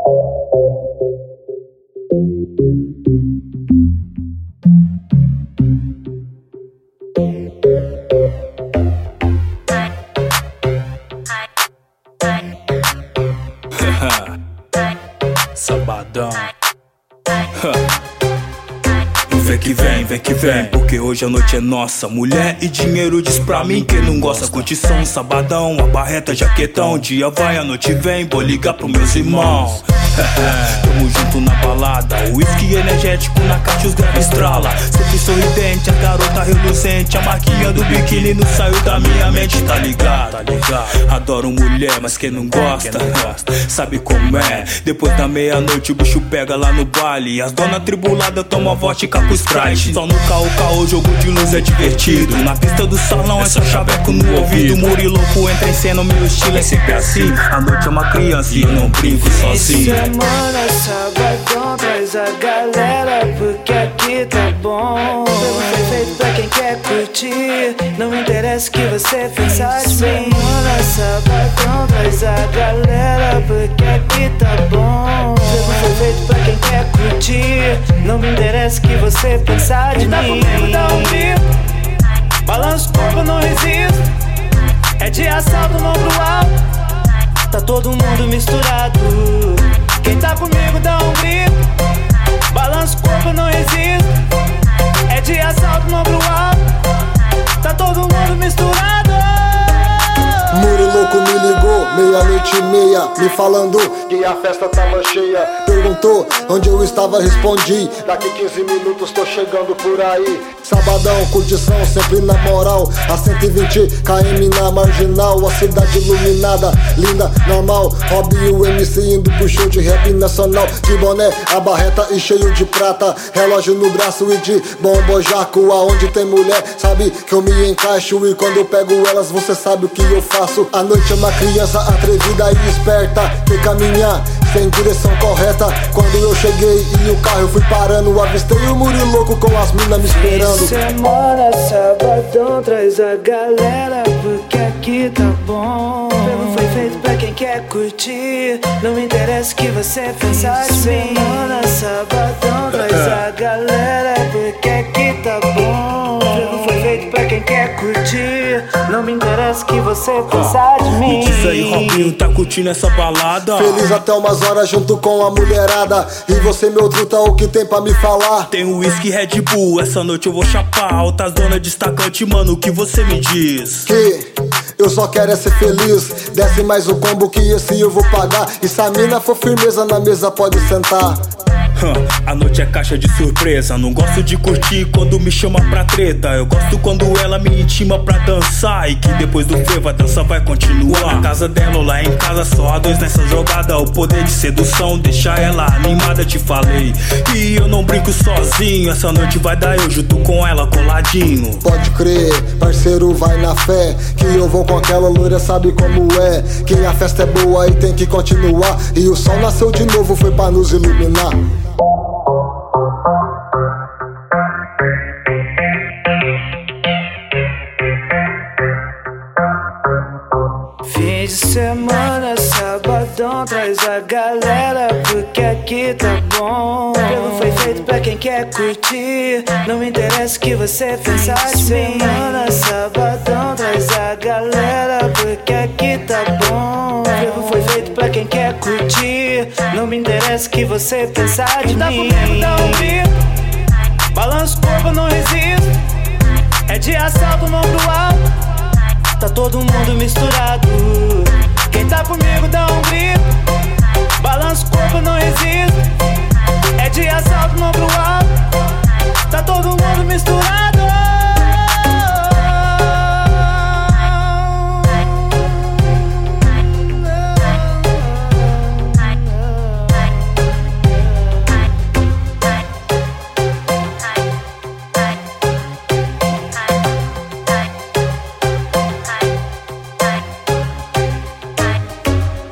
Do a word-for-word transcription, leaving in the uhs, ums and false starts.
Sabadão. Vem que vem, vem que vem, porque hoje a noite é nossa. Mulher e dinheiro diz pra mim quem não gosta. Curtição, sabadão, a barreta, jaquetão. Dia vai, a noite vem, vou ligar pros meus irmãos. Tamo junto na balada, whisky energético na caixa, os graves estrala. Sempre sorridente, a garota reluzente. A marquinha do biquíni não saiu da minha mente, tá ligado? Tá ligado? Adoro mulher, mas quem não gosta, sabe como é. Depois da meia-noite o bicho pega lá no baile. As dona tribulada tomam vodka com Sprite. Só no caô, caô, jogo de luz é divertido. Na pista do salão é só chaveco no ouvido. Muriloco entra em cena, o meu estilo é sempre assim. A noite é uma criança e eu não brinco sozinho. Semana, sabadão, traz a galera, porque aqui tá bom. Foi feito pra quem quer curtir, não me interessa o que você pensar de mim. Semana, sabadão, traz a galera, porque aqui tá bom. Foi feito pra quem quer curtir, não me interessa o que você pensar de mim. Tá comigo, dá um grito, balança o corpo, não resisto. É de assalto, mão pro alto, tá todo mundo misturado. Quem tá comigo dá um grito, balança o corpo, não resisto. É de assalto, mão pro alto, tá todo mundo misturado. Muriloco me ligou, meia-noite e meia, me falando que a festa tava cheia. Perguntou onde eu estava, respondi: daqui quinze minutos tô chegando por aí. Sabadão, curtição, sempre na moral. A cento e vinte quilômetros na marginal. A cidade iluminada, linda, normal. Rob e o M C indo pro show de rap nacional. De boné, a barreta e cheio de prata. Relógio no braço e de bombojaco. Aonde tem mulher, sabe que eu me encaixo. E quando eu pego elas, você sabe o que eu faço. A noite é uma criança atrevida e esperta, que caminha sem direção correta. Quando eu cheguei e o carro eu fui parando, avistei o Muriloco com as minas me esperando. Semana, sabadão, traz a galera, porque aqui tá bom. Não foi feito pra quem quer curtir, não me interessa o que você pensar de mim. Semana, sabadão, traz a galera, porque aqui tá bom. Não foi feito pra quem quer curtir, não me interessa o que você pensar de mim. Me diz aí, Robinho, tá curtindo essa balada? Feliz até umas horas junto com a mulherada. E você, meu truta, o que tem pra me falar? Tem um whisky Red Bull, essa noite eu vou chapar. Altas donas destacante, mano, o que você me diz? Que eu só quero é ser feliz. Desce mais o combo que esse eu vou pagar. E se a mina for firmeza na mesa, pode sentar. A noite é caixa de surpresa. Não gosto de curtir quando me chama pra treta. Eu gosto quando ela me intima pra dançar. E que depois do frevo a dança vai continuar. Na casa dela ou lá em casa, só a dois nessa jogada. O poder de sedução deixa ela animada, te falei. E eu não brinco sozinho, essa noite vai dar eu junto com ela coladinho. Pode crer, parceiro, vai na fé, que eu vou com aquela loira, sabe como é. Que a festa é boa e tem que continuar. E o sol nasceu de novo, foi pra nos iluminar. Fim de semana, sabadão, traz a galera, porque aqui tá bom. Não foi feito pra quem quer curtir, não me interessa o que você pensar de mim. Semana, sabadão, traz a galera, porque aqui tá bom. Não foi feito pra quem quer curtir, não me interessa o que você pensar de mim. Tá comigo, dá um grito, balança o corpo, não resisto. É de assalto, mão pro alto, tá todo mundo misturado. Quem tá comigo dá um grito, balança o corpo, não resisto. É de assalto, mão pro alto, tá todo mundo misturado.